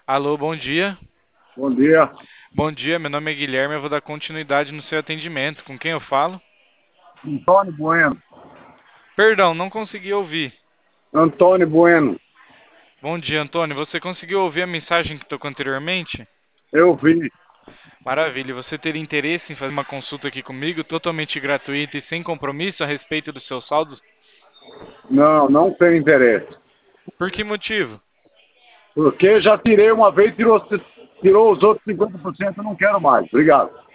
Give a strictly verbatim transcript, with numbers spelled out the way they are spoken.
Alô, bom dia. Bom dia. Bom dia, meu nome é Guilherme, eu vou dar continuidade no seu atendimento. Com quem eu falo? Antônio Bueno. Perdão, não consegui ouvir. Antônio Bueno. Bom dia, Antônio. Você conseguiu ouvir a mensagem que tocou anteriormente? Eu vi. Maravilha. Você teria interesse em fazer uma consulta aqui comigo, totalmente gratuita e sem compromisso a respeito do seu saldo? Não, não tem interesse. Por que motivo? Porque já tirei uma vez, tirou, tirou os outros cinquenta por cento, eu não quero mais. Obrigado.